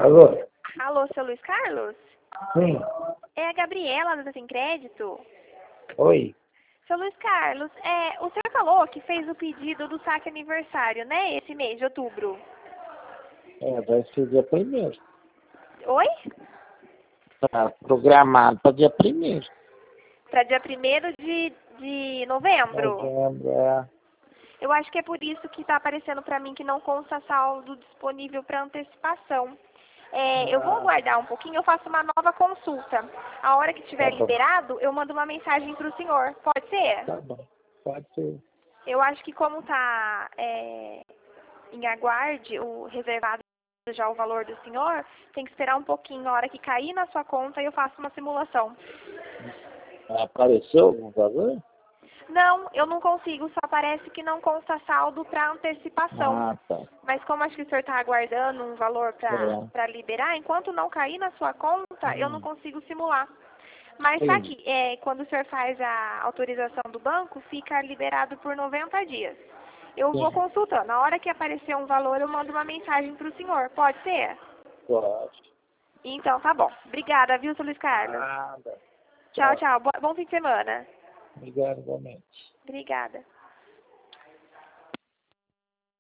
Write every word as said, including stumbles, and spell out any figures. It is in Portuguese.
Alô? Alô, seu Luiz Carlos? Sim. É a Gabriela da Sem Crédito. Oi. Seu Luiz Carlos, é, o senhor falou que fez o pedido do saque aniversário, né? Esse mês de outubro. É, vai ser dia primeiro. Oi? Tá programado para dia primeiro. Para dia primeiro de, de novembro. Novembro, é. Eu acho que é por isso que está aparecendo para mim que não consta saldo disponível para antecipação. É, eu vou Ah, aguardar um pouquinho, eu faço uma nova consulta. A hora que tá estiver bom. liberado, eu mando uma mensagem para o senhor. Pode ser? Tá bom. Pode ser. Eu acho que como está é, em aguarde, o reservado já o valor do senhor, tem que esperar um pouquinho. A hora que cair na sua conta, eu faço uma simulação. Apareceu algum valor? Não, eu não consigo, só parece que não consta saldo para antecipação. Ah, tá. Mas como acho que o senhor está aguardando um valor É. para liberar, enquanto não cair na sua conta, eu não Hum. consigo simular. Mas tá Sim. aqui, é, quando o senhor faz a autorização do banco, fica liberado por noventa dias. Eu vou Sim. consultando. Na hora que aparecer um valor, eu mando uma mensagem para o senhor. Pode ser? Pode. Então, tá bom. Obrigada, viu, seu Luiz Carlos? Nada. Tchau, Tchau. tchau. Bo- Bom fim de semana. Obrigado, igualmente. Obrigada.